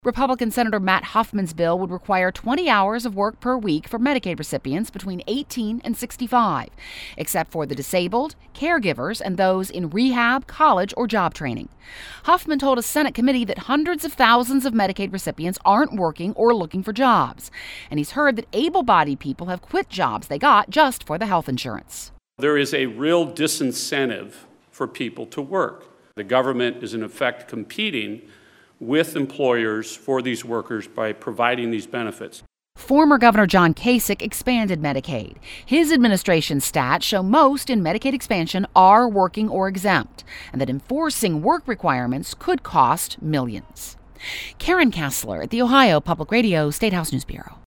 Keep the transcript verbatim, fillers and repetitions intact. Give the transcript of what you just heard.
Republican Senator Matt Huffman's bill would require twenty hours of work per week for Medicaid recipients between eighteen and sixty-five, except for the disabled, caregivers, and those in rehab, college, or job training. Huffman told a Senate committee that hundreds of thousands of Medicaid recipients aren't working or looking for jobs, and he's heard that able-bodied people have quit jobs they got just for the health insurance. There is a real disincentive for people to work. The government is in effect competing with employers for these workers by providing these benefits. Former Governor John Kasich expanded Medicaid. His administration's stats show most in Medicaid expansion are working or exempt, and that enforcing work requirements could cost millions. Karen Kessler at the Ohio Public Radio State House News Bureau.